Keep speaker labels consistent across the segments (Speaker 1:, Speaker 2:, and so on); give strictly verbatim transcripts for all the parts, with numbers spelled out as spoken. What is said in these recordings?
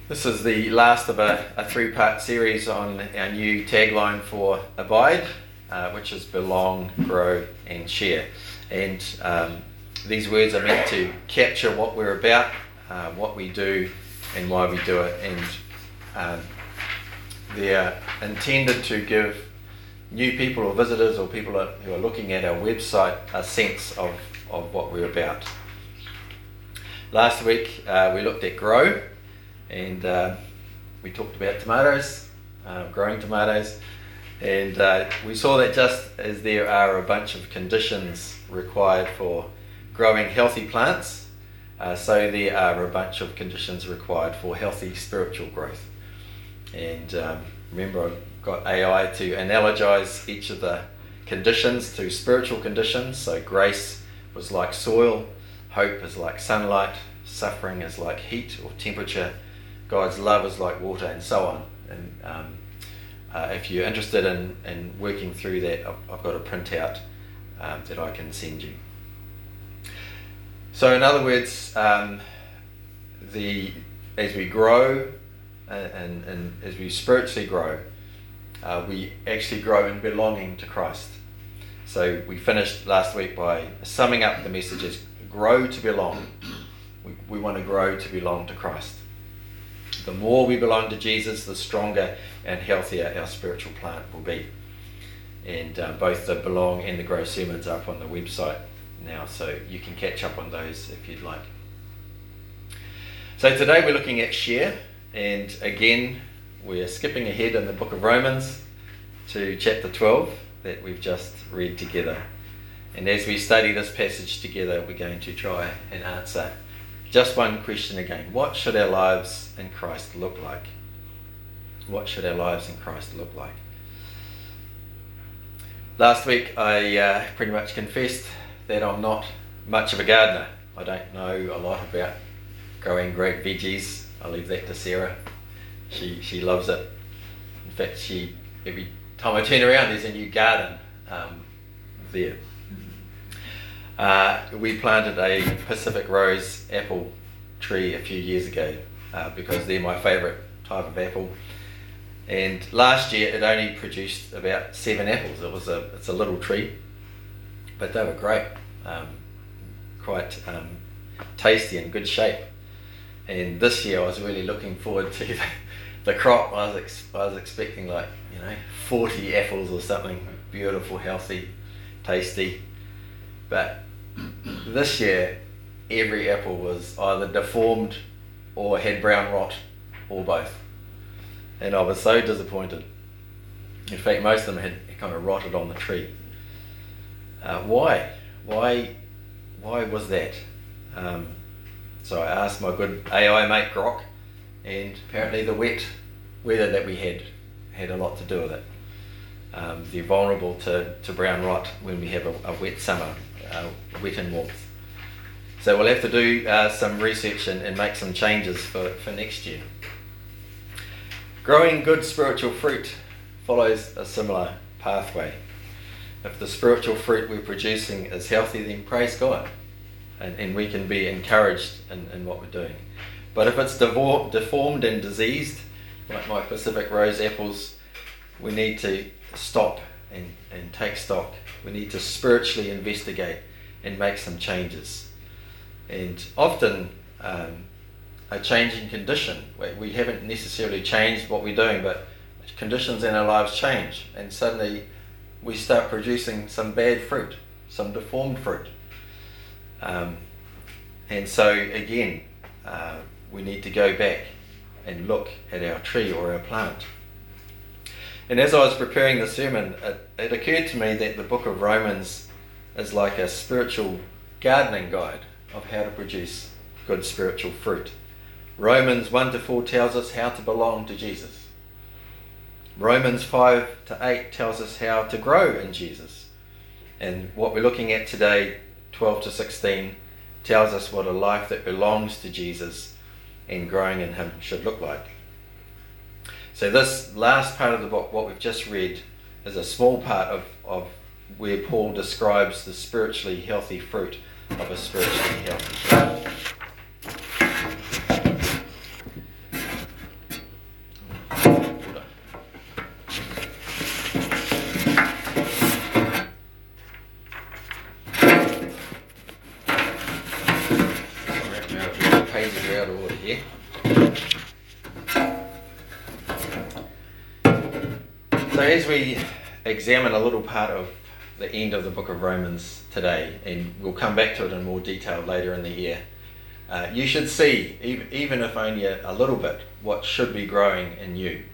Speaker 1: This is the last of a, a three-part series on our new tagline for Abide, uh, which is belong, grow and share. And um, these words are meant to capture what we're about, uh, what we do and why we do it. And um, they're intended to give new people or visitors or people who are looking at our website a sense of, of what we're about. Last week uh, we looked at grow. And uh, we talked about tomatoes, uh, growing tomatoes, and uh, we saw that just as there are a bunch of conditions required for growing healthy plants, uh, so there are a bunch of conditions required for healthy spiritual growth. And um, remember, I got A I to analogize each of the conditions to spiritual conditions. So grace was like soil, hope is like sunlight, suffering is like heat or temperature, God's love is like water, and so on. And um, uh, if you're interested in, in working through that, I've, I've got a printout um, that I can send you. So in other words, um, the as we grow and, and, and as we spiritually grow, uh, we actually grow in belonging to Christ. So we finished last week by summing up the messages: grow to belong. We, we want to grow to belong to Christ. The more we belong to Jesus, the stronger and healthier our spiritual plant will be. And uh, both the belong and the grow sermons are up on the website now, so you can catch up on those if you'd like. So today we're looking at share, and again we're skipping ahead in the book of Romans to chapter twelve that we've just read together. And as we study this passage together, we're going to try and answer just one question again. What should our lives in Christ look like? What should our lives in Christ look like? Last week I uh, pretty much confessed that I'm not much of a gardener. I don't know a lot about growing great veggies. I leave that to Sarah. She she loves it. In fact, she every time I turn around there's a new garden um, there. Uh, we planted a Pacific Rose apple tree a few years ago uh, because they're my favourite type of apple. And last year it only produced about seven apples. It was a it's a little tree, but they were great, um, quite um, tasty and good shape. And this year I was really looking forward to the, the crop. I was ex- I was expecting like you know forty apples or something, beautiful, healthy, tasty. But this year, every apple was either deformed or had brown rot, or both. And I was so disappointed. In fact, most of them had kind of rotted on the tree. Uh, why? Why? Why was that? Um, so I asked my good A I mate Grok, and apparently the wet weather that we had had a lot to do with it. Um, they're vulnerable to, to brown rot when we have a, a wet summer. Uh, wet and warmth. So we'll have to do uh, some research and, and make some changes for, for next year. Growing good spiritual fruit follows a similar pathway. If the spiritual fruit we're producing is healthy, then praise God, and, and we can be encouraged in, in what we're doing. But if it's devor- deformed and diseased, like my Pacific Rose apples, we need to stop and, and take stock. We need to spiritually investigate and make some changes. And often um, a changing condition, where we haven't necessarily changed what we're doing, but conditions in our lives change, and suddenly we start producing some bad fruit, some deformed fruit. Um, and so again, uh, we need to go back and look at our tree or our plant. And as I was preparing the sermon, it, it occurred to me that the book of Romans is like a spiritual gardening guide of how to produce good spiritual fruit. Romans one to four tells us how to belong to Jesus. Romans five to eight tells us how to grow in Jesus. And what we're looking at today, twelve to sixteen, tells us what a life that belongs to Jesus and growing in him should look like. So this last part of the book, what we've just read, is a small part of, of where Paul describes the spiritually healthy fruit of a spiritually healthy life. pages are out of order here. So as we examine a little part of the end of the book of Romans today, and we'll come back to it in more detail later in the year, uh, you should see, even, even if only a, a little bit, what should be growing in you.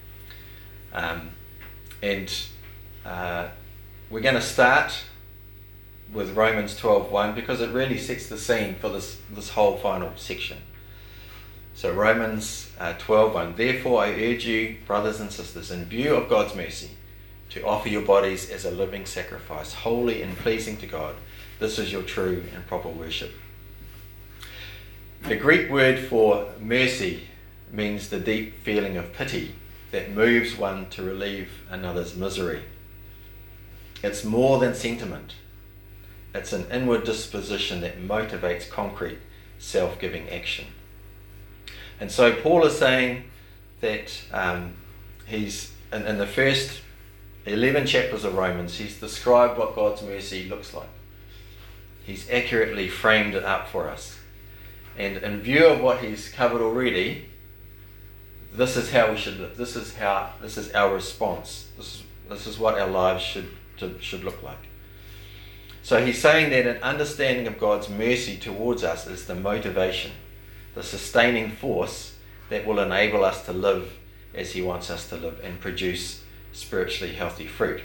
Speaker 1: Um, and uh, we're going to start with Romans twelve one because it really sets the scene for this, this whole final section. So Romans uh, twelve one, therefore I urge you, brothers and sisters, in view of God's mercy, to offer your bodies as a living sacrifice, holy and pleasing to God. This is your true and proper worship. The Greek word for mercy means the deep feeling of pity that moves one to relieve another's misery. It's more than sentiment. It's an inward disposition that motivates concrete, self-giving action. And so Paul is saying that um, he's, in, in the first eleven chapters of Romans, he's described what God's mercy looks like. He's accurately framed it up for us. And in view of what he's covered already, this is how we should live. This is how, this is our response. This is, this is what our lives should, to, should look like. So he's saying that an understanding of God's mercy towards us is the motivation, the sustaining force that will enable us to live as he wants us to live and produce spiritually healthy fruit.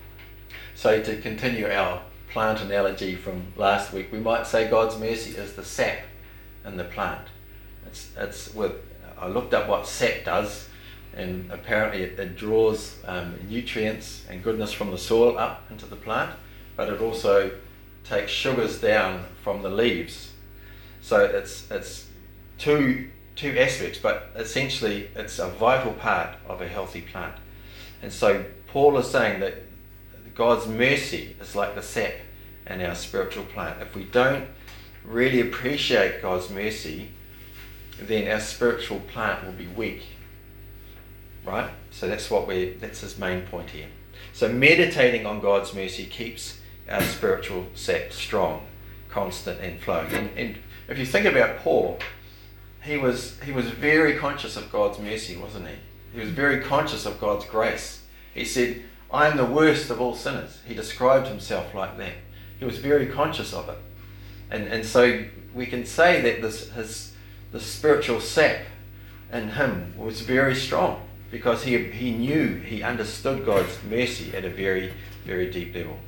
Speaker 1: So to continue our plant analogy from last week, we might say God's mercy is the sap in the plant. It's, it's with, I looked up what sap does, and apparently it, it draws um, nutrients and goodness from the soil up into the plant, but it also takes sugars down from the leaves. So it's it's two two aspects, but essentially it's a vital part of a healthy plant. And so Paul is saying that God's mercy is like the sap in our spiritual plant. If we don't really appreciate God's mercy, then our spiritual plant will be weak. Right? So that's what we that's his main point here. So meditating on God's mercy keeps our spiritual sap strong, constant and flowing. And, and if you think about Paul, he was he was very conscious of God's mercy, wasn't he? He was very conscious of God's grace. He said, I am the worst of all sinners. He described himself like that. He was very conscious of it. And and so we can say that this his the spiritual sap in him was very strong because he he knew, he understood God's mercy at a very, very deep level.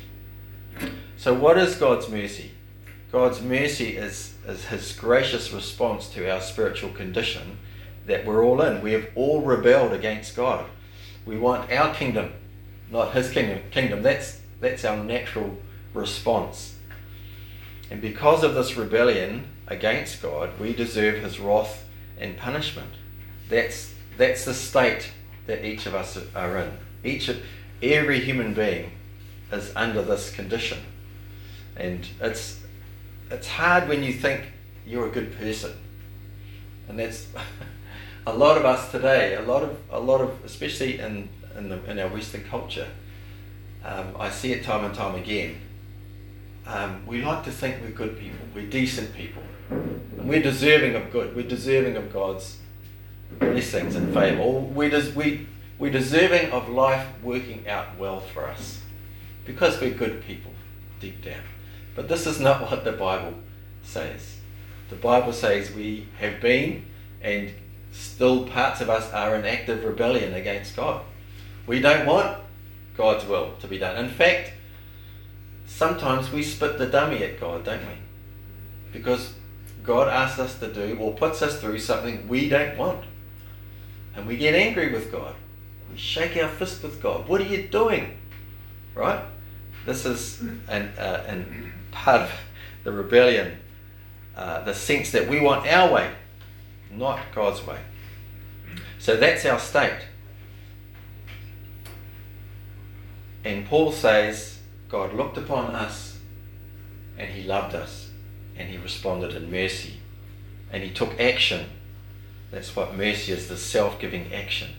Speaker 1: So what is God's mercy? God's mercy is, is his gracious response to our spiritual condition that we're all in. We have all rebelled against God. We want our kingdom, not his kingdom. Kingdom. That's, that's our natural response. And because of this rebellion against God, we deserve his wrath and punishment. That's, that's the state that each of us are in. Each of, every human being is under this condition. And it's it's hard when you think you're a good person. And that's a lot of us today, a lot of a lot of especially in in, the, in our Western culture, um, I see it time and time again. Um, we like to think we're good people, we're decent people, and we're deserving of good, we're deserving of God's blessings and favour. Or we des- we we're deserving of life working out well for us because we're good people deep down. But this is not what the Bible says. The Bible says we have been, and still parts of us are in active rebellion against God. We don't want God's will to be done. In fact, sometimes we spit the dummy at God, don't we? Because God asks us to do or puts us through something we don't want. And we get angry with God. We shake our fist with God. What are you doing? Right? This is an, uh, an part of the rebellion, uh, the sense that we want our way, not God's way. So that's our state. And Paul says, God looked upon us and he loved us and he responded in mercy and he took action. That's what mercy is, the self-giving action.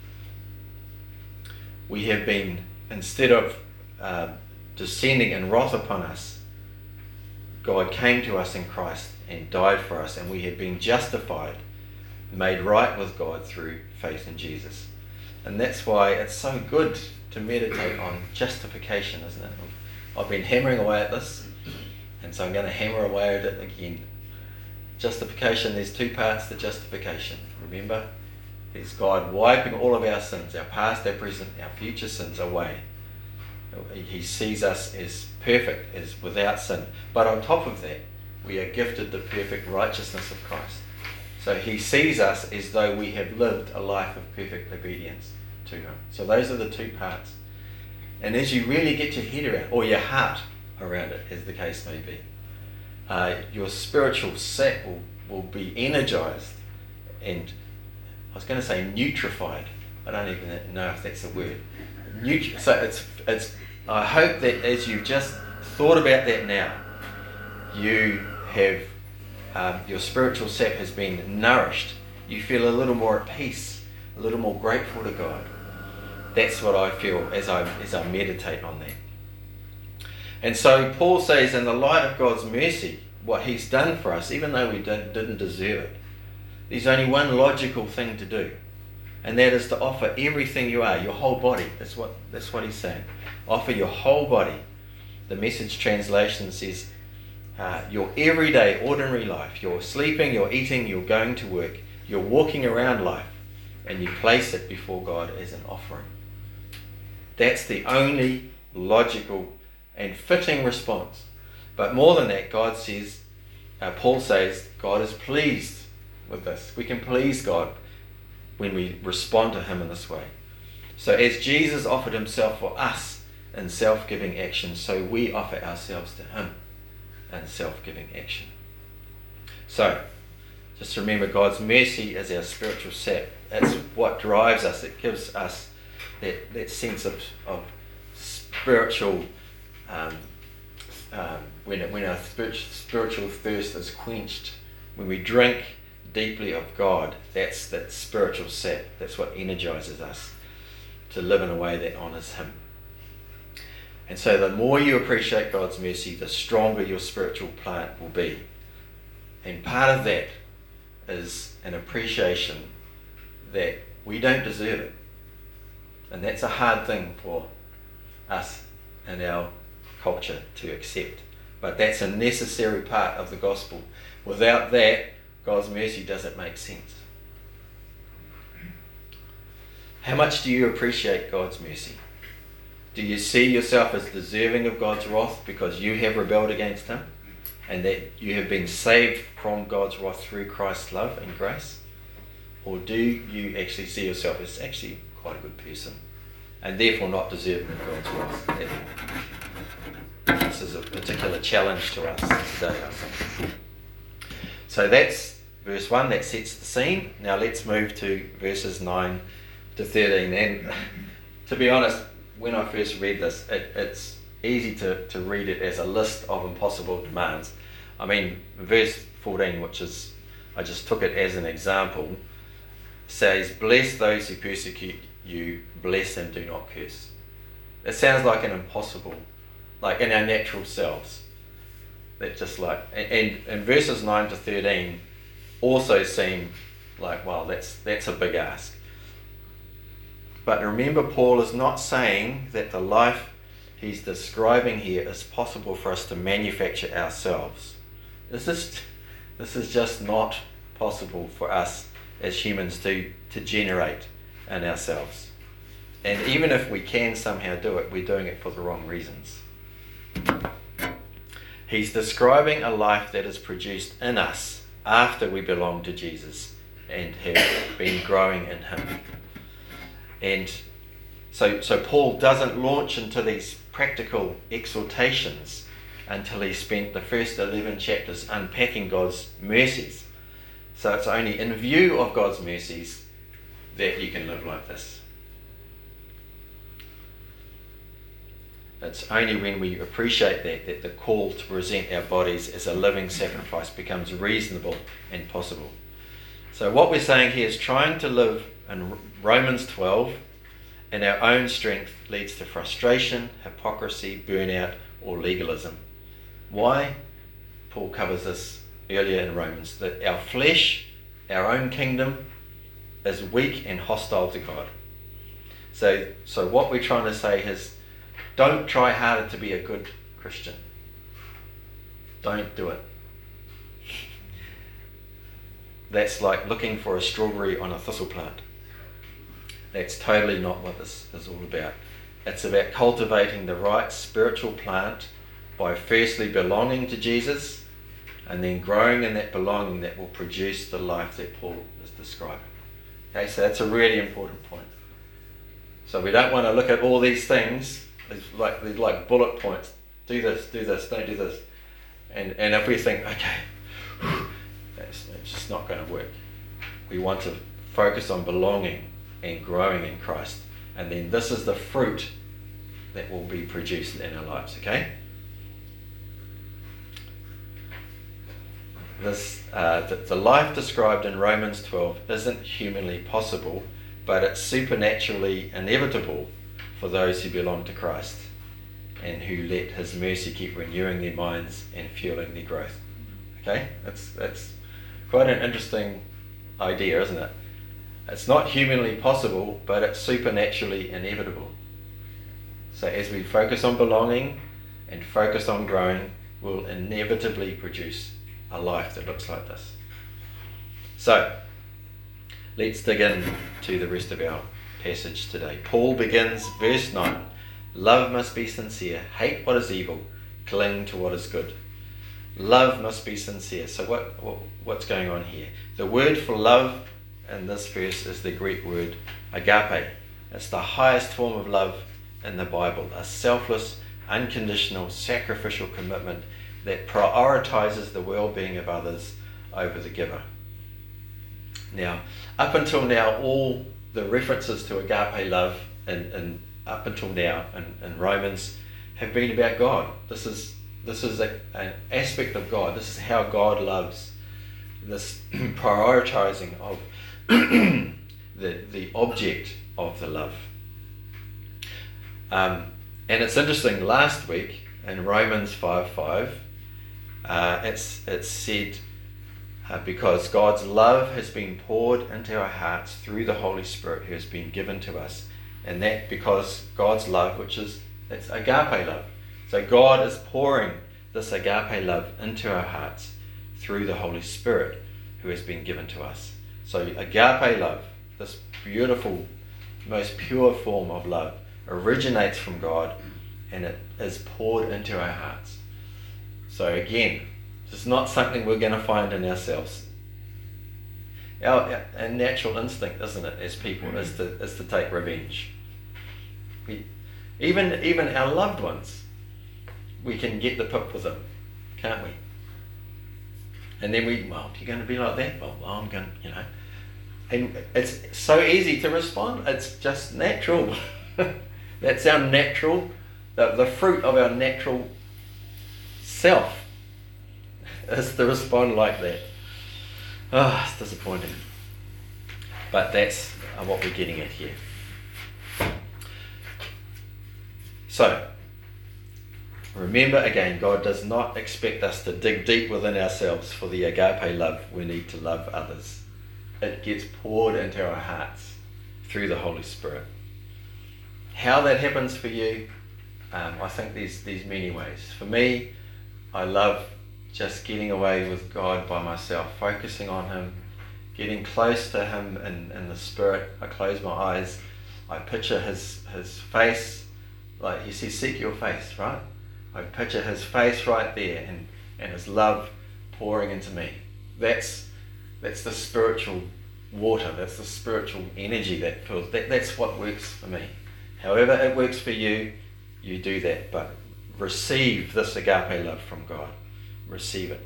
Speaker 1: We have been, instead of uh, descending in wrath upon us, God came to us in Christ and died for us, and we have been justified, made right with God through faith in Jesus. And that's why it's so good to meditate on justification, isn't it? I've been hammering away at this, and so I'm going to hammer away at it again. Justification, there's two parts to justification. Remember, there's God wiping all of our sins, our past, our present, our future sins away. He sees us as perfect, as without sin. But on top of that, we are gifted the perfect righteousness of Christ. So he sees us as though we have lived a life of perfect obedience to him. So those are the two parts. And as you really get your head around, or your heart around it, as the case may be, uh, your spiritual sap will, will be energized and, I was going to say nutrified. I don't even know if that's a word. Nutri- so it's, it's, I hope that as you've just thought about that now, you have, um, your spiritual sap has been nourished. You feel a little more at peace, a little more grateful to God. That's what I feel as I as I meditate on that. And so Paul says, in the light of God's mercy, what he's done for us, even though we didn't, didn't deserve it, there's only one logical thing to do, and that is to offer everything you are, your whole body. That's what that's what he's saying. Offer your whole body. The Message translation says, uh, your everyday, ordinary life. You're sleeping, you're eating, you're going to work, you're walking around life, and you place it before God as an offering. That's the only logical and fitting response. But more than that, God says, uh, Paul says, God is pleased with this. We can please God when we respond to him in this way. So as Jesus offered himself for us in self-giving action, so we offer ourselves to him in self-giving action. So, just remember, God's mercy is our spiritual sap. That's what drives us. It gives us that, that sense of, of spiritual, um, um, when, it, when our spiritual thirst is quenched, when we drink deeply of God, that's that spiritual sap. That's what energizes us to live in a way that honors him. And so the more you appreciate God's mercy, the stronger your spiritual plant will be. And part of that is an appreciation that we don't deserve it. And that's a hard thing for us in our culture to accept. But that's a necessary part of the gospel. Without that, God's mercy doesn't make sense. How much do you appreciate God's mercy? Do you see yourself as deserving of God's wrath because you have rebelled against him, and that you have been saved from God's wrath through Christ's love and grace? Or do you actually see yourself as actually quite a good person and therefore not deserving of God's wrath? This is a particular challenge to us today, I think. So that's verse one, that sets the scene. Now let's move to verses nine to thirteen. And to be honest, when I first read this, it, it's easy to, to read it as a list of impossible demands. I mean, verse fourteen, which is, I just took it as an example, says, bless those who persecute you, bless and do not curse. It sounds like an impossible, like in our natural selves. That just like, and, and verses nine to thirteen also seem like, well, that's that's a big ask. But remember, Paul is not saying that the life he's describing here is possible for us to manufacture ourselves. This is, this is just not possible for us as humans to, to generate in ourselves. And even if we can somehow do it, we're doing it for the wrong reasons. He's describing a life that is produced in us after we belong to Jesus and have been growing in him. And so, so Paul doesn't launch into these practical exhortations until he spent the first eleven chapters unpacking God's mercies. So it's only in view of God's mercies that you can live like this. It's only when we appreciate that that the call to present our bodies as a living sacrifice becomes reasonable and possible. So what we're saying here is trying to live in Romans twelve in our own strength leads to frustration, hypocrisy, burnout, or legalism. Why? Paul covers this earlier in Romans, that our flesh, our own kingdom, is weak and hostile to God. So, so what we're trying to say is, don't try harder to be a good Christian. Don't do it. That's like looking for a strawberry on a thistle plant. That's totally not what this is all about. It's about cultivating the right spiritual plant by firstly belonging to Jesus and then growing in that belonging that will produce the life that Paul is describing. Okay, so that's a really important point. So we don't want to look at all these things as like they're like bullet points. Do this, do this, don't do this. And and if we think, okay, that's, that's just not going to work. We want to focus on belonging and growing in Christ. And then this is the fruit that will be produced in our lives, okay? This uh, the, the life described in Romans twelve isn't humanly possible, but it's supernaturally inevitable for those who belong to Christ and who let his mercy keep renewing their minds and fueling their growth. Okay? That's that's quite an interesting idea, isn't it? It's not humanly possible, but it's supernaturally inevitable. So as we focus on belonging and focus on growing, we'll inevitably produce a life that looks like this. So, let's dig in to the rest of our passage today. Paul begins verse nine. Love must be sincere. Hate what is evil. Cling to what is good. Love must be sincere. So what, what what's going on here? The word for love in this verse is the Greek word agape. It's the highest form of love in the Bible. A selfless, unconditional, sacrificial commitment that prioritizes the well-being of others over the giver. Now, up until now, all the references to agape love and, and up until now in, in Romans have been about God. This is this is a, an aspect of God. This is how God loves. This prioritizing of the the object of the love. Um, and it's interesting. Last week in Romans five five, uh, it's it's said. Uh, because God's love has been poured into our hearts through the Holy Spirit who has been given to us. And that because God's love, which is, it's agape love. So God is pouring this agape love into our hearts through the Holy Spirit who has been given to us. So agape love, this beautiful, most pure form of love, originates from God and it is poured into our hearts. So again, it's not something we're going to find in ourselves. Our, our natural instinct, isn't it, as people, is to is to take revenge. We, even even our loved ones, we can get the pip with them, can't we? And then we, well, you're going to be like that? Well, I'm going, you know. And it's so easy to respond. It's just natural. That's our natural, the, the fruit of our natural self. Is to respond like that. Oh, it's disappointing. But that's what we're getting at here. So, remember again, God does not expect us to dig deep within ourselves for the agape love we need to love others. It gets poured into our hearts through the Holy Spirit. How that happens for you, um, I think there's, there's many ways. For me, I love just getting away with God by myself, focusing on him, getting close to him in, in the Spirit. I close my eyes, I picture his his face, like he says, seek your face, right? I picture his face right there and, and his love pouring into me. That's that's the spiritual water, that's the spiritual energy that fills, that, that's what works for me. However it works for you, you do that, but receive this agape love from God. Receive it.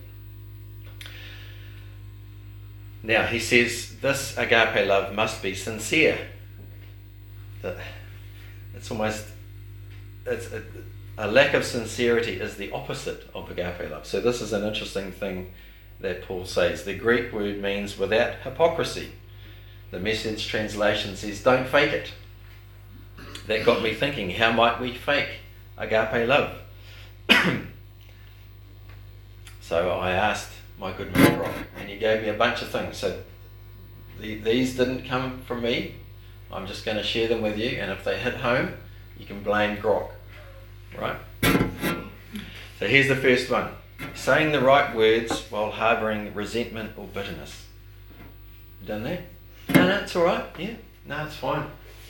Speaker 1: Now he says this agape love must be sincere. It's almost it's a, a lack of sincerity is the opposite of agape love. So this is an interesting thing that Paul says. The Greek word means without hypocrisy. The Message translation says don't fake it. That got me thinking, how might we fake agape love? So I asked my good mate Rock, and he gave me a bunch of things. So the, these didn't come from me. I'm just going to share them with you, and if they hit home, you can blame Grok, right? So here's the first one. Saying the right words while harbouring resentment or bitterness. You done that? No, no, it's all right. Yeah, no, it's fine.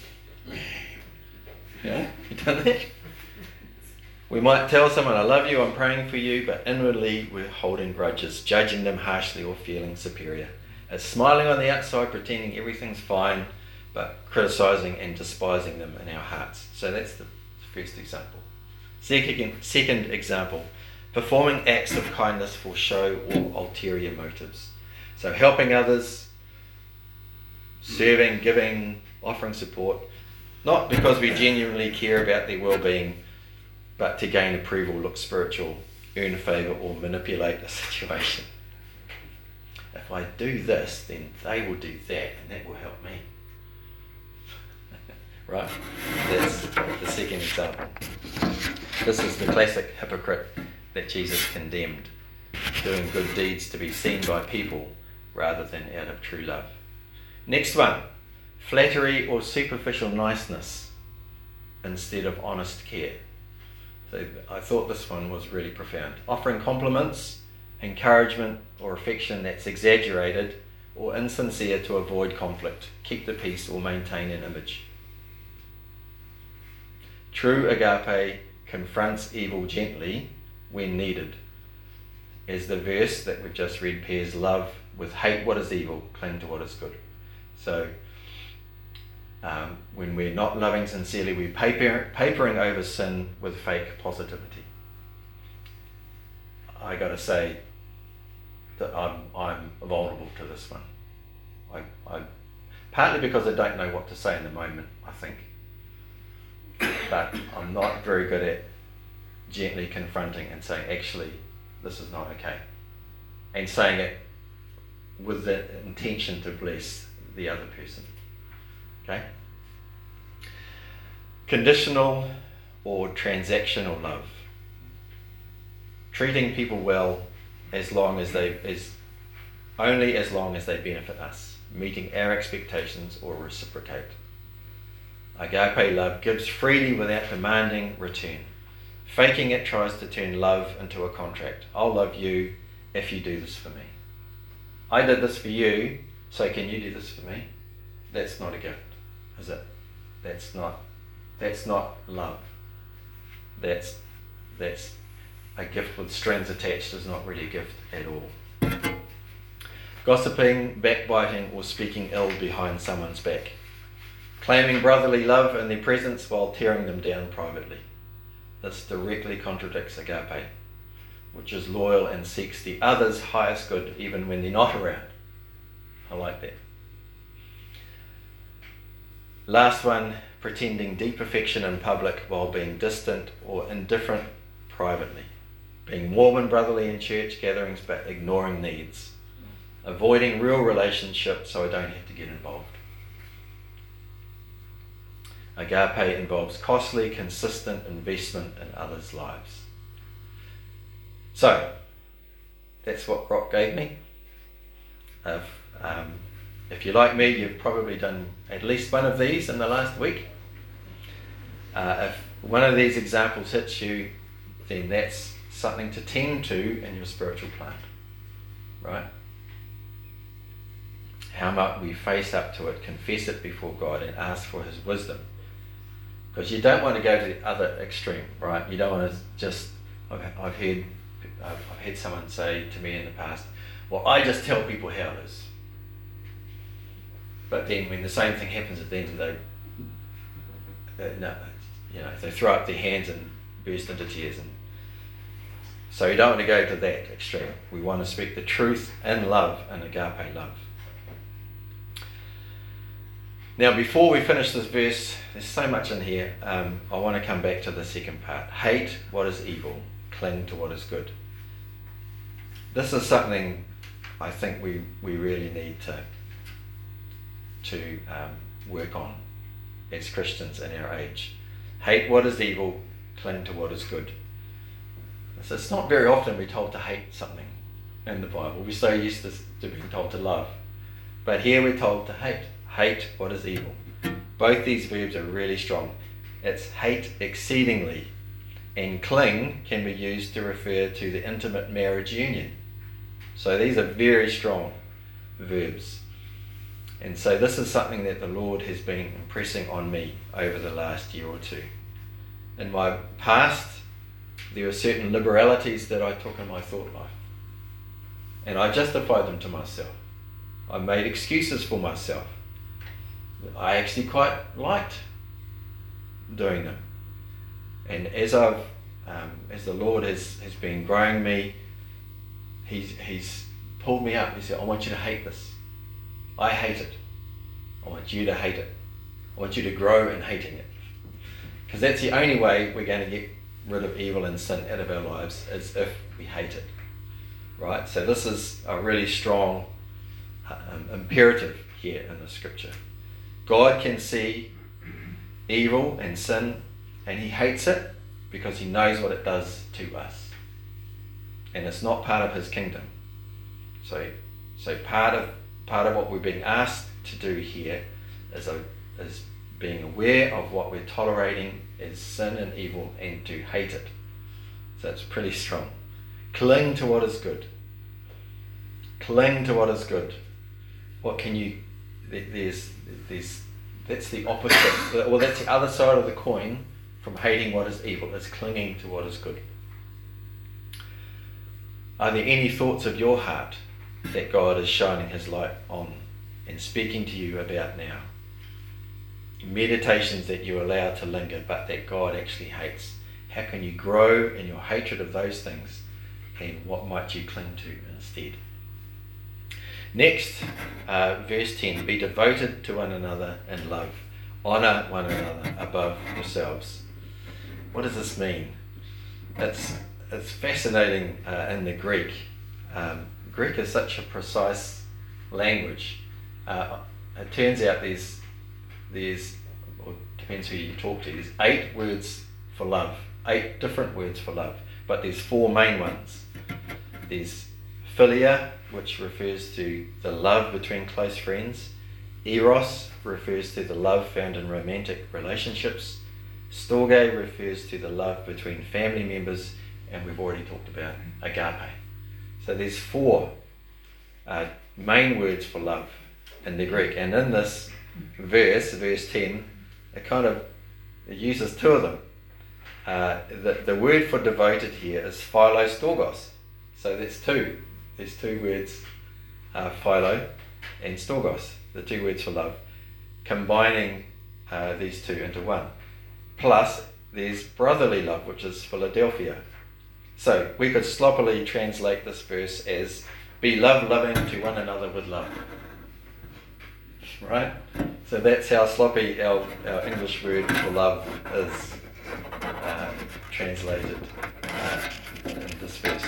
Speaker 1: Yeah, you done that? We might tell someone, I love you, I'm praying for you, but inwardly we're holding grudges, judging them harshly or feeling superior. It's smiling on the outside, pretending everything's fine, but criticising and despising them in our hearts. So that's the first example. Second, second example, performing acts of kindness for show or ulterior motives. So helping others, serving, giving, offering support, not because we genuinely care about their well-being, but to gain approval, look spiritual, earn favour, or manipulate a situation. If I do this, then they will do that, and that will help me. Right? That's the second example. This is the classic hypocrite that Jesus condemned, doing good deeds to be seen by people rather than out of true love. Next one, flattery or superficial niceness instead of honest care. So I thought this one was really profound. Offering compliments, encouragement or affection that's exaggerated or insincere to avoid conflict, keep the peace or maintain an image. True agape confronts evil gently when needed. As the verse that we've just read pairs love with hate what is evil, cling to what is good. So Um, when we're not loving sincerely, we're paper, papering over sin with fake positivity. I got to say that I'm I'm vulnerable to this one. I, I partly because I don't know what to say in the moment, I think, but I'm not very good at gently confronting and saying, actually, this is not okay, and saying it with the intention to bless the other person. Okay? Conditional or transactional love. Treating people well as long as they as only as long as they benefit us, meeting our expectations or reciprocate. Agape love gives freely without demanding return. Faking it tries to turn love into a contract. I'll love you if you do this for me. I did this for you, so can you do this for me? That's not a gift, is it? That's not that's not love. That's that's a gift with strings attached is not really a gift at all. Gossiping, backbiting, or speaking ill behind someone's back. Claiming brotherly love in their presence while tearing them down privately. This directly contradicts agape, which is loyal and seeks the other's highest good even when they're not around. I like that. Last one, pretending deep affection in public while being distant or indifferent privately. Being warm and brotherly in church gatherings but ignoring needs. Avoiding real relationships so I don't have to get involved. Agape involves costly, consistent investment in others' lives. So, that's what Grok gave me. If, um, if you're like me, you've probably done at least one of these in the last week. Uh, if one of these examples hits you, then that's something to tend to in your spiritual plant, right? How might we face up to it, confess it before God and ask for His wisdom? Because you don't want to go to the other extreme, right? You don't want to just, I've, I've heard I've, I've had someone say to me in the past, well, I just tell people how it is. But then when the same thing happens to them, they, uh, no, you know, they throw up their hands and burst into tears. And so you don't want to go to that extreme. We want to speak the truth in love, and agape love. Now, before we finish this verse, there's so much in here. Um, I want to come back to the second part. Hate what is evil, cling to what is good. This is something I think we, we really need to, to um, work on as Christians in our age. Hate what is evil, cling to what is good. So it's not very often we're told to hate something. in the Bible. We're so used to, to being told to love. But here we're told to hate. Hate what is evil. Both these verbs are really strong. It's hate exceedingly, and cling can be used to refer to the intimate marriage union. So these are very strong verbs. And so this is something that the Lord has been impressing on me over the last year or two. In my past, there were certain liberalities that I took in my thought life. And I justified them to myself. I made excuses for myself. I actually quite liked doing them. And as I've, um, as the Lord has, has been growing me, he's, he's pulled me up. He said, I want you to hate this. I hate it. I want you to hate it. I want you to grow in hating it. Because that's the only way we're going to get rid of evil and sin out of our lives, is if we hate it. Right? So this is a really strong um, imperative here in the scripture. God can see evil and sin, and he hates it because he knows what it does to us. And it's not part of his kingdom. So so part of part of what we're being asked to do here is, a, is being aware of what we're tolerating as sin and evil, and to hate it. So it's pretty strong. Cling to what is good. Cling to what is good. What can you, there's, there's, that's the opposite, well that's the other side of the coin from hating what is evil, is clinging to what is good. Are there any thoughts of your heart that God is shining his light on and speaking to you about now? Meditations that you allow to linger but that God actually hates. How can you grow in your hatred of those things, and what might you cling to instead? Next, uh, verse ten, be devoted to one another in love. Honour one another above yourselves. What does this mean? It's, it's fascinating uh, in the Greek. Um, Greek is such a precise language. Uh, it turns out there's, there's, or depends who you talk to, there's eight words for love, eight different words for love, but there's four main ones. There's philia, which refers to the love between close friends. Eros refers to the love found in romantic relationships. Storge refers to the love between family members, and we've already talked about agape. So there's four uh, main words for love in the Greek, and in this verse, verse ten, it kind of it uses two of them. Uh, the, the word for devoted here is philostorgos. So that's two. There's two words, uh, philo and storgos, the two words for love, combining uh, these two into one. Plus, there's brotherly love, which is Philadelphia. So we could sloppily translate this verse as be love-loving to one another with love. Right? So that's how sloppy our, our English word for love is uh, translated uh, in this verse.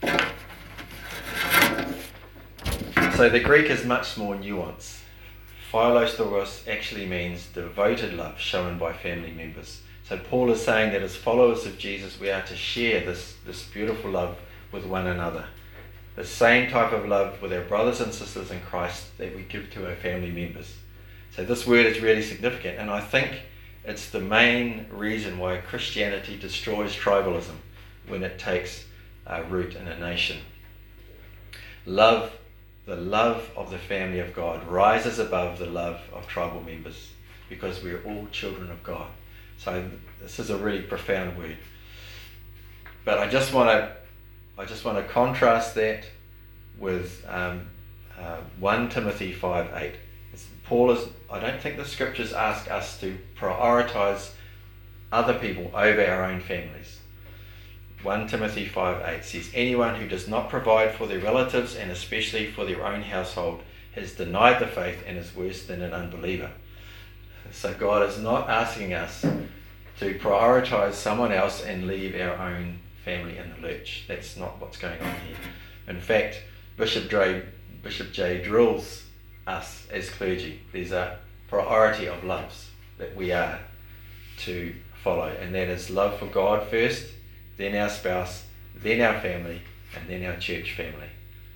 Speaker 1: So the Greek is much more nuanced. Philostorgos actually means devoted love shown by family members. So Paul is saying that as followers of Jesus, we are to share this, this beautiful love with one another. The same type of love with our brothers and sisters in Christ that we give to our family members. So this word is really significant, and I think it's the main reason why Christianity destroys tribalism when it takes uh, root in a nation. Love, the love of the family of God rises above the love of tribal members, because we are all children of God. So this is a really profound word. But I just want to, I just want to contrast that with um, uh, First Timothy five eight. It's, Paul is, I don't think the scriptures ask us to prioritize other people over our own families. First Timothy five eight says, anyone who does not provide for their relatives and especially for their own household has denied the faith and is worse than an unbeliever. So God is not asking us to prioritize someone else and leave our own family in the lurch. That's not what's going on here. In fact, Bishop J, Bishop J drills us as clergy. There's a priority of loves that we are to follow, and that is love for God first, then our spouse, then our family, and then our church family.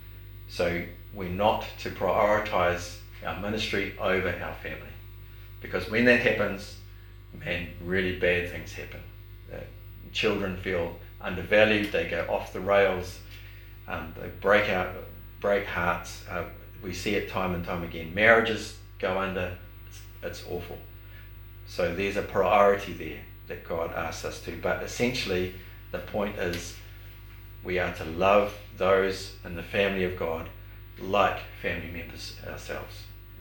Speaker 1: So we're not to prioritise our ministry over our family. Because when that happens, man, really bad things happen. Uh, children feel undervalued, they go off the rails, um, they break out, break hearts. Uh, we see it time and time again. Marriages go under, it's, it's awful. So there's a priority there that God asks us to. But essentially, the point is we are to love those in the family of God like family members ourselves.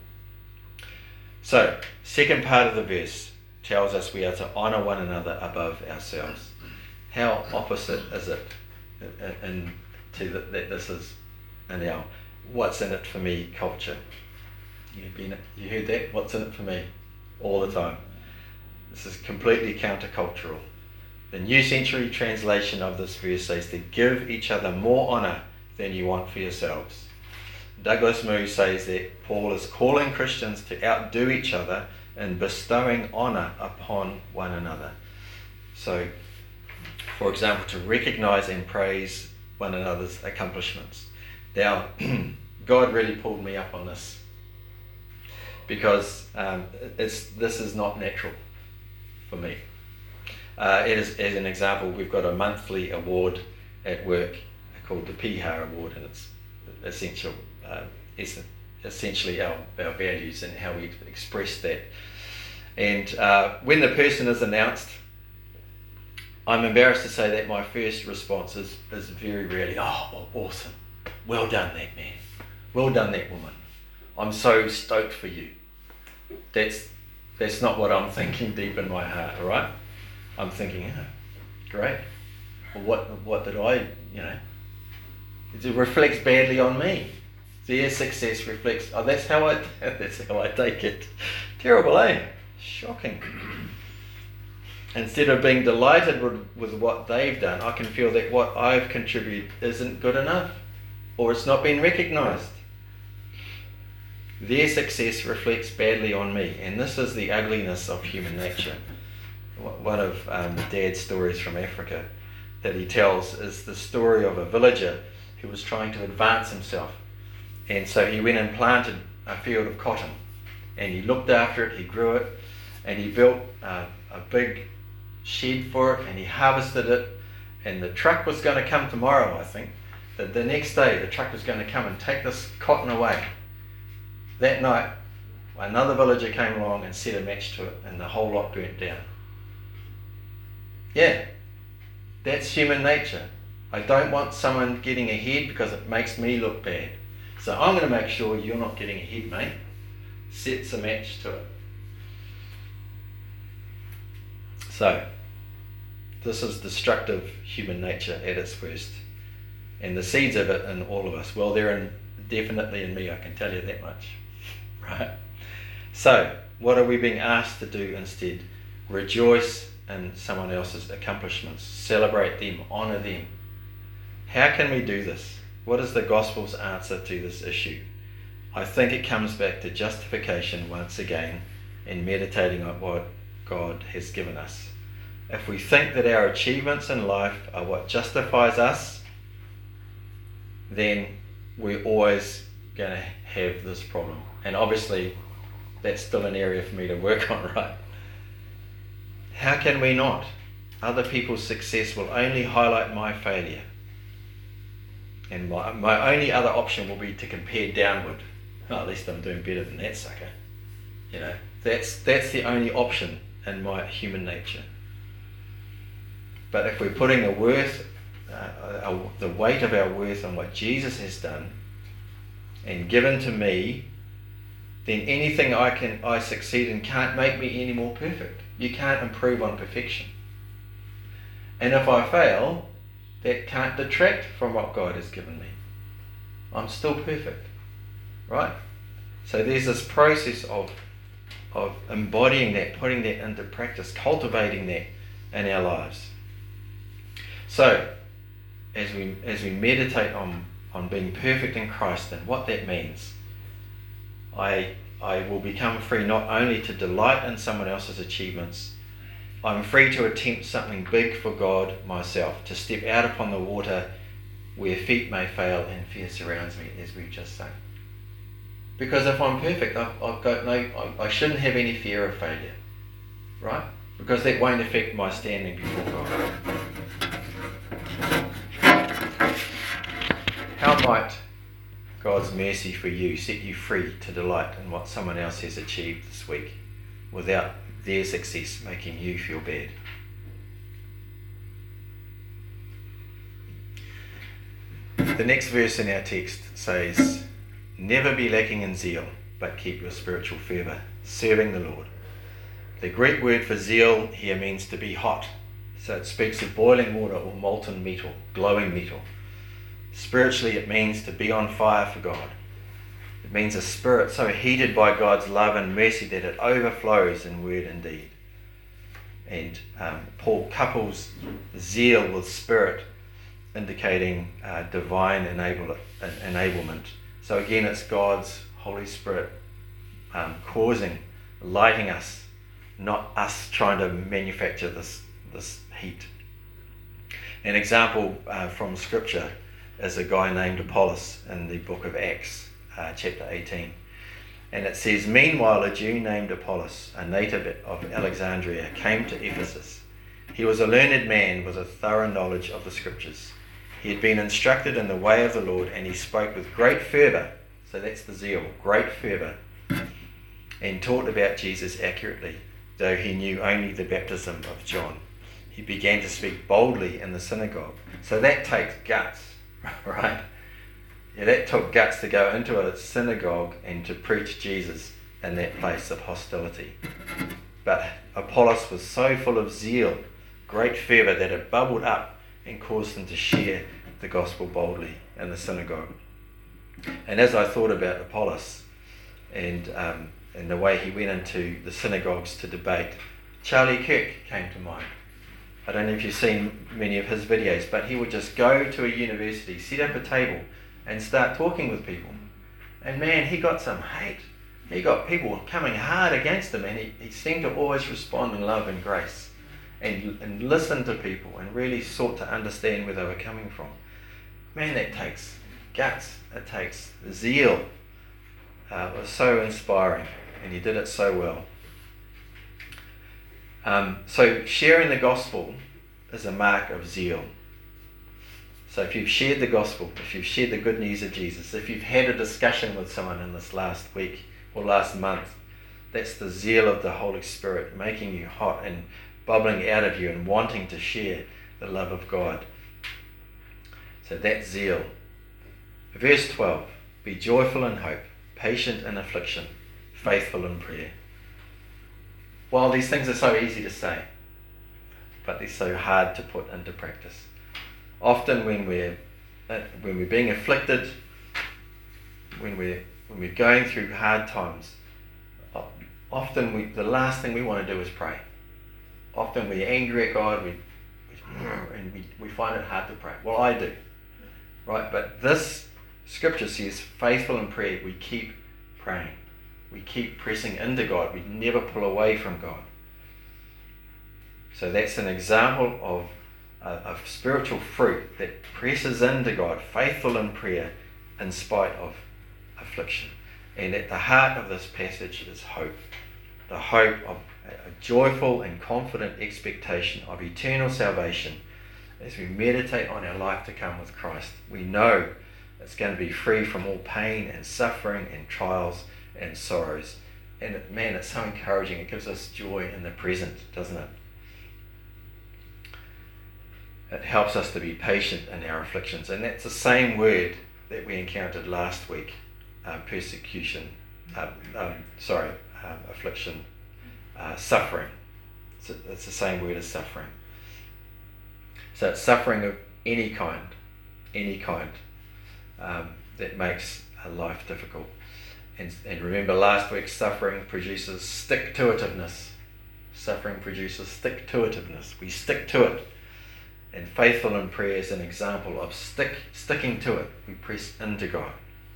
Speaker 1: So, second part of the verse tells us we are to honour one another above ourselves. How opposite is it in, in to the, that this is in our what's in it for me culture? You've been, you heard that? What's in it for me? All the time. This is completely countercultural. The New Century Translation of this verse says to give each other more honour than you want for yourselves. Douglas Moo says that Paul is calling Christians to outdo each other in bestowing honour upon one another. So, for example, to recognise and praise one another's accomplishments. Now, God really pulled me up on this because um, it's this is not natural for me. Uh, it is, as an example, we've got a monthly award at work called the P H A R Award, and it's essential. Uh, it's essentially our, our values and how we express that. And uh, when the person is announced, I'm embarrassed to say that my first response is, is very rarely, oh, awesome, well done that man, well done that woman, I'm so stoked for you. That's that's not what I'm thinking deep in my heart, all right? I'm thinking, oh, great. Well, what what did I, you know, it reflects badly on me. Their success reflects, oh, that's how I, that's how I take it. Terrible, eh? Shocking. Instead of being delighted with, with what they've done, I can feel that what I've contributed isn't good enough, or it's not been recognised. Their success reflects badly on me, and this is the ugliness of human nature. One of um, Dad's stories from Africa that he tells is the story of a villager who was trying to advance himself. And so he went and planted a field of cotton, and he looked after it, he grew it, and he built uh, a big shed for it, and he harvested it, and the truck was going to come tomorrow, I think. That the next day the truck was going to come and take this cotton away. That night, another villager came along and set a match to it, and the whole lot burnt down. Yeah, that's human nature. I don't want someone getting ahead because it makes me look bad. So I'm going to make sure you're not getting ahead, mate. Sets a match to it. So, this is destructive human nature at its worst. And the seeds of it in all of us. Well, they're in, definitely in me, I can tell you that much. Right? So, what are we being asked to do instead? Rejoice in someone else's accomplishments. Celebrate them. Honour them. How can we do this? What is the gospel's answer to this issue? I think it comes back to justification once again and meditating on what God has given us. If we think that our achievements in life are what justifies us, then we're always going to have this problem. And obviously, that's still an area for me to work on, right? How can we not? Other people's success will only highlight my failure. And my, my only other option will be to compare downward. Well, at least I'm doing better than that sucker. You know, that's that's the only option in my human nature. But if we're putting the worth, uh, uh, the weight of our worth on what Jesus has done and given to me, then anything I can I succeed in can't make me any more perfect. You can't improve on perfection. And if I fail, that can't detract from what God has given me. I'm still perfect, right? So there's this process of of embodying that, putting that into practice, cultivating that in our lives. So as we as we meditate on, on being perfect in Christ and what that means, I I will become free not only to delight in someone else's achievements, I'm free to attempt something big for God myself, to step out upon the water where feet may fail and fear surrounds me, as we've just sung. Because if I'm perfect, I've, I've got no, I, I shouldn't have any fear of failure, right? Because that won't affect my standing before God. How might God's mercy for you set you free to delight in what someone else has achieved this week without their success making you feel bad? The next verse in our text says, "Never be lacking in zeal, but keep your spiritual fervour, serving the Lord." The Greek word for zeal here means to be hot. So it speaks of boiling water or molten metal, glowing metal. Spiritually, it means to be on fire for God. It means a spirit so heated by God's love and mercy that it overflows in word and deed. And um, Paul couples zeal with spirit, indicating uh, divine enable, uh, enablement. So again, it's God's Holy Spirit um, causing, lighting us, not us trying to manufacture this, this heat. An example uh, from Scripture is a guy named Apollos in the book of Acts, uh, chapter eighteen. And it says, "Meanwhile, a Jew named Apollos, a native of Alexandria, came to Ephesus. He was a learned man with a thorough knowledge of the Scriptures. He had been instructed in the way of the Lord, and he spoke with great fervour," so that's the zeal, great fervour, "and taught about Jesus accurately, though he knew only the baptism of John. He began to speak boldly in the synagogue." So that takes guts, right? Yeah, that took guts to go into a synagogue and to preach Jesus in that place of hostility. But Apollos was so full of zeal, great fervour, that it bubbled up and caused him to share the gospel boldly in the synagogue. And as I thought about Apollos and um, and the way he went into the synagogues to debate, Charlie Kirk came to mind. I don't know if you've seen many of his videos, but he would just go to a university, set up a table and start talking with people. And man, he got some hate. He got people coming hard against him, and he, he seemed to always respond in love and grace and, and listen to people and really sought to understand where they were coming from. Man, that takes guts. It takes zeal. Uh, it was so inspiring, and he did it so well. Um, so sharing the gospel is a mark of zeal. So if you've shared the gospel, if you've shared the good news of Jesus, if you've had a discussion with someone in this last week or last month, that's the zeal of the Holy Spirit making you hot and bubbling out of you and wanting to share the love of God. So that's zeal. Verse twelve, "Be joyful in hope, patient in affliction, faithful in prayer." While these things are so easy to say, but they're so hard to put into practice. Often when we're when we're being afflicted, when we're when we're going through hard times, often we, the last thing we want to do is pray. Often we're angry at God, we, we and we, we find it hard to pray. Well, I do, right? But this scripture says, faithful in prayer, we keep praying. We keep pressing into God. We never pull away from God. So that's an example of a, a spiritual fruit that presses into God, faithful in prayer in spite of affliction. And at the heart of this passage is hope. The hope of a joyful and confident expectation of eternal salvation as we meditate on our life to come with Christ. We know it's going to be free from all pain and suffering and trials and sorrows. And it, man, it's so encouraging. It gives us joy in the present, doesn't it? It helps us to be patient in our afflictions. And that's the same word that we encountered last week. Uh, persecution, uh, um, sorry, um, affliction, uh, suffering. It's, it's the same word as suffering. So it's suffering of any kind, any kind um, that makes a life difficult. And, and remember, last week, suffering produces stick-to-itiveness. Suffering produces stick-to-itiveness. We stick to it. And faithful in prayer is an example of stick, sticking to it. We press into God.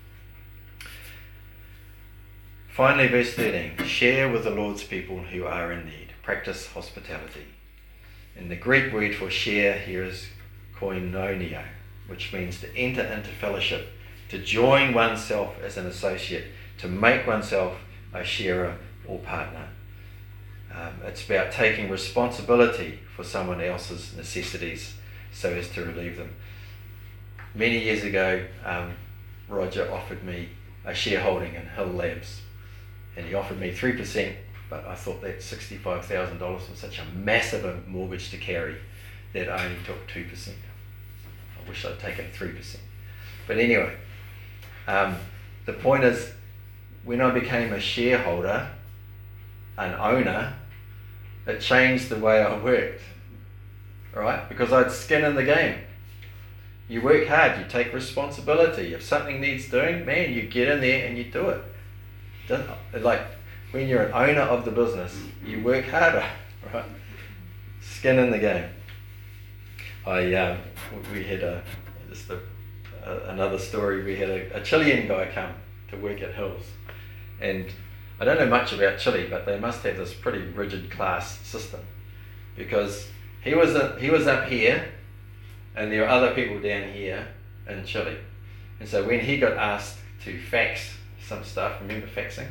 Speaker 1: Finally, verse thirteen, share with the Lord's people who are in need. Practice hospitality. And the Greek word for share here is koinonia, which means to enter into fellowship, to join oneself as an associate, to make oneself a sharer or partner. Um, it's about taking responsibility for someone else's necessities so as to relieve them. Many years ago, um, Roger offered me a shareholding in Hill Labs, and he offered me three percent, but I thought that sixty-five thousand dollars was such a massive mortgage to carry that I only took two percent. I wish I'd taken three percent. But anyway, um, the point is, when I became a shareholder, an owner, it changed the way I worked, right? Because I had skin in the game. You work hard, you take responsibility. If something needs doing, man, you get in there and you do it. Doesn't, like when you're an owner of the business, you work harder, right? Skin in the game. I um, we had a just a, a, another story. We had a, a Chilean guy come to work at Hills, and I don't know much about Chile, but they must have this pretty rigid class system, because he was a, he was up here, and there were other people down here in Chile, and so when he got asked to fax some stuff, remember faxing?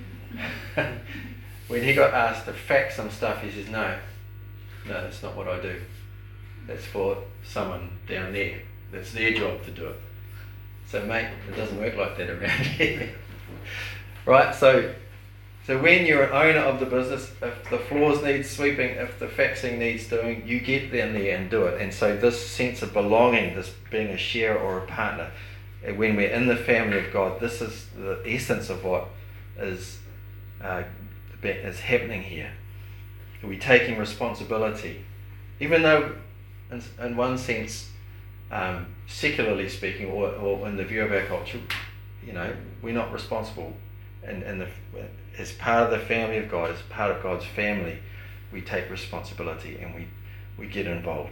Speaker 1: When he got asked to fax some stuff, he says, no, no, that's not what I do. That's for someone down there. That's their job to do it. So mate, it doesn't work like that around here. Right, so so when you're an owner of the business, if the floors need sweeping, if the faxing needs doing, you get down there and do it. And so this sense of belonging, this being a sharer or a partner, when we're in the family of God, this is the essence of what is uh, is happening here. We're taking responsibility, even though in, in one sense, um, secularly speaking, or, or in the view of our culture, you know, we're not responsible. And, and the, as part of the family of God, as part of God's family, we take responsibility and we, we get involved.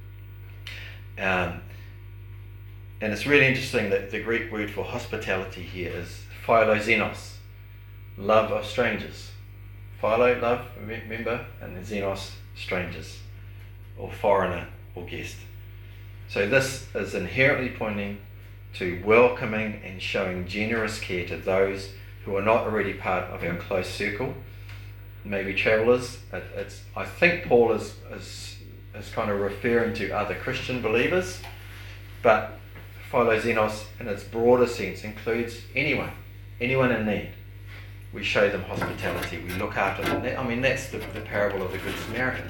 Speaker 1: Um, and it's really interesting that the Greek word for hospitality here is philoxenos, love of strangers. Philo, love, remember, and then xenos, strangers, or foreigner or guest. So this is inherently pointing to welcoming and showing generous care to those who are not already part of our close circle, maybe travellers. It, it's, I think Paul is, is, is kind of referring to other Christian believers, but philoxenos in its broader sense includes anyone, anyone in need. We show them hospitality, we look after them. That, I mean, that's the, the parable of the Good Samaritan,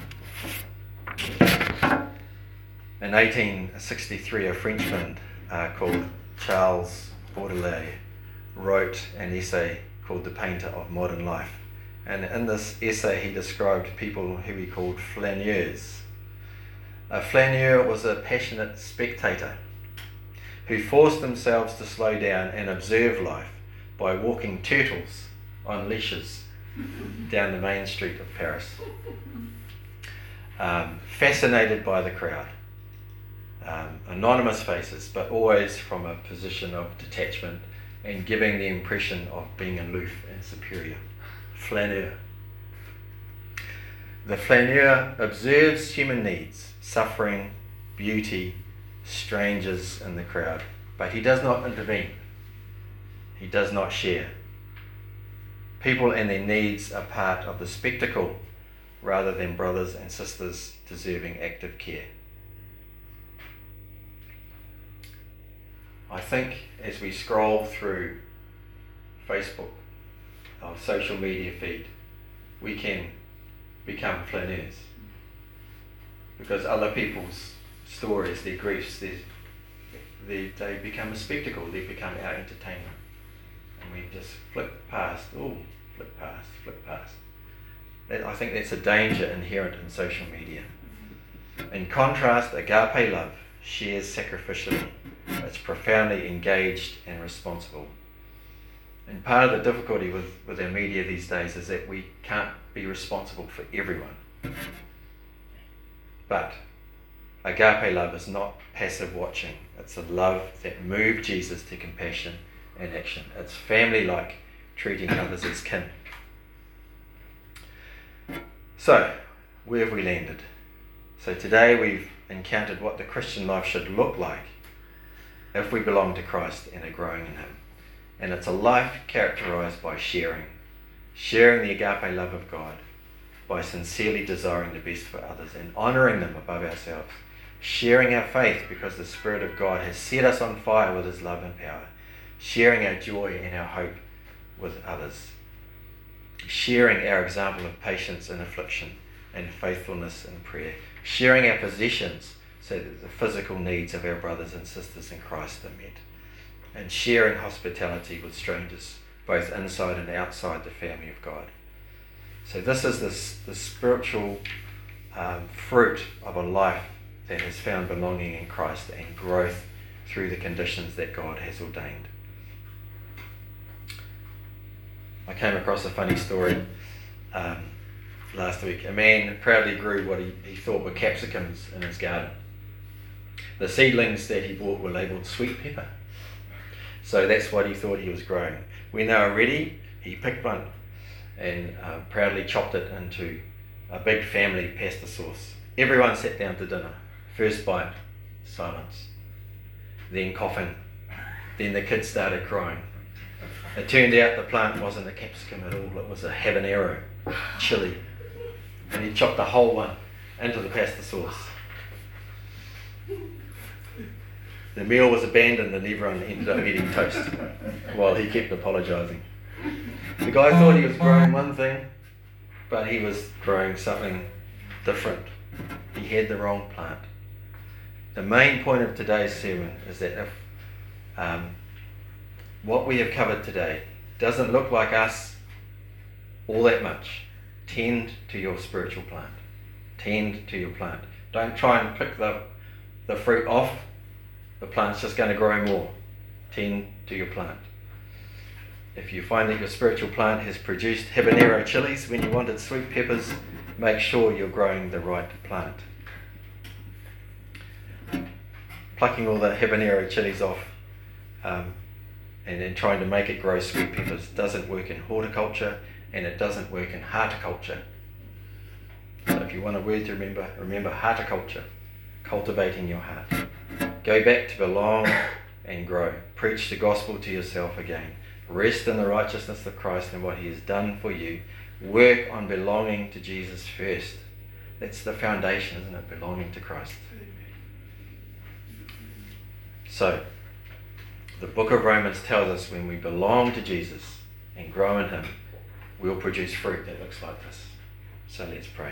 Speaker 1: isn't it? In eighteen sixty-three, a Frenchman uh, called Charles Baudelaire wrote an essay called The Painter of Modern Life. And in this essay he described people who he called flaneurs. A flaneur was a passionate spectator who forced themselves to slow down and observe life by walking turtles on leashes down the main street of Paris. Um, fascinated by the crowd. Um, anonymous faces, but always from a position of detachment and giving the impression of being aloof and superior. Flaneur. The flaneur observes human needs, suffering, beauty, strangers in the crowd, but he does not intervene. He does not share. People and their needs are part of the spectacle rather than brothers and sisters deserving active care. I think as we scroll through Facebook, our social media feed, we can become flaneurs. Because other people's stories, their griefs, their, they, they become a spectacle, they become our entertainment. And we just flip past, oh, flip past, flip past. That, I think that's a danger inherent in social media. In contrast, agape love shares sacrificially. It's profoundly engaged and responsible. And part of the difficulty with, with our media these days is that we can't be responsible for everyone. But agape love is not passive watching. It's a love that moved Jesus to compassion and action. It's family-like, treating others as kin. So, where have we landed? So today we've encountered what the Christian life should look like if we belong to Christ and are growing in him. And it's a life characterized by sharing, sharing the agape love of God, by sincerely desiring the best for others and honouring them above ourselves, sharing our faith because the Spirit of God has set us on fire with his love and power, sharing our joy and our hope with others, sharing our example of patience in affliction and faithfulness in prayer, sharing our possessions so that the physical needs of our brothers and sisters in Christ are met, and sharing hospitality with strangers, both inside and outside the family of God. So this is this, the spiritual um, fruit of a life that has found belonging in Christ and growth through the conditions that God has ordained. I came across a funny story um, last week. A man proudly grew what he, he thought were capsicums in his garden. The seedlings that he bought were labelled sweet pepper. So that's what he thought he was growing. When they were ready, he picked one and uh, proudly chopped it into a big family pasta sauce. Everyone sat down to dinner. First bite, silence. Then coughing. Then the kids started crying. It turned out the plant wasn't a capsicum at all, it was a habanero chili. And he chopped the whole one into the pasta sauce. The meal was abandoned and everyone ended up eating toast while he kept apologising. The guy thought he was growing one thing, but he was growing something different. He had the wrong plant. The main point of today's sermon is that if um, what we have covered today doesn't look like us all that much, tend to your spiritual plant. Tend to your plant. Don't try and pick the, the fruit off. The plant's just going to grow more. Tend to your plant. If you find that your spiritual plant has produced habanero chilies when you wanted sweet peppers, make sure you're growing the right plant. Plucking all the habanero chilies off um, and then trying to make it grow sweet peppers doesn't work in horticulture and it doesn't work in horticulture. So if you want a word to remember, remember horticulture, cultivating your heart. Go back to belong and grow. Preach the gospel to yourself again. Rest in the righteousness of Christ and what he has done for you. Work on belonging to Jesus first. That's the foundation, isn't it? Belonging to Christ. So, the book of Romans tells us when we belong to Jesus and grow in him, we'll produce fruit that looks like this. So let's pray.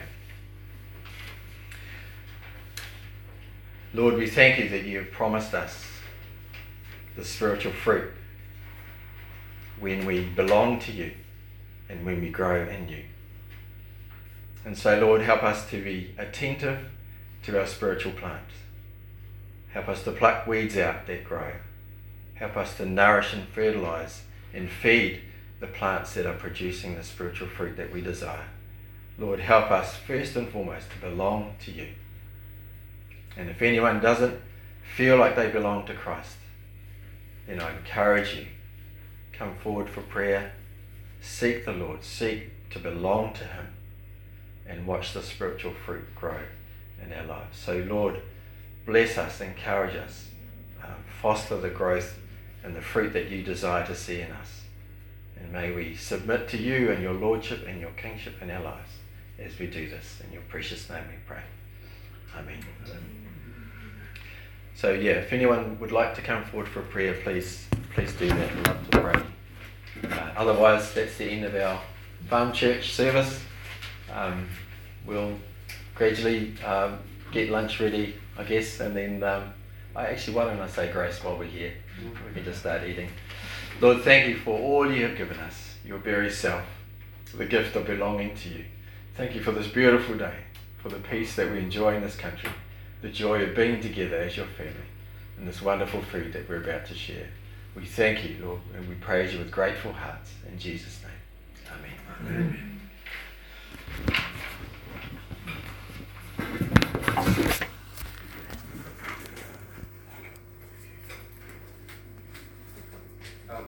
Speaker 1: Lord, we thank you that you have promised us the spiritual fruit when we belong to you and when we grow in you. And so, Lord, help us to be attentive to our spiritual plants. Help us to pluck weeds out that grow. Help us to nourish and fertilize and feed the plants that are producing the spiritual fruit that we desire. Lord, help us first and foremost to belong to you. And if anyone doesn't feel like they belong to Christ, then I encourage you, come forward for prayer, seek the Lord, seek to belong to him, and watch the spiritual fruit grow in our lives. So Lord, bless us, encourage us, um, foster the growth and the fruit that you desire to see in us. And may we submit to you and your lordship and your kingship in our lives as we do this. In your precious name we pray. Amen. So yeah, if anyone would like to come forward for a prayer, please please do that. We'd love to pray. Uh, otherwise, that's the end of our farm church service. Um, we'll gradually um, get lunch ready, I guess, and then um, I actually, why don't I say grace while we're here? We can just start eating. Lord, thank you for all you have given us, your very self, the gift of belonging to you. Thank you for this beautiful day, for the peace that we enjoy in this country, the joy of being together as your family, and this wonderful food that we're about to share. We thank you, Lord, and we praise you with grateful hearts. In Jesus' name, amen. Amen.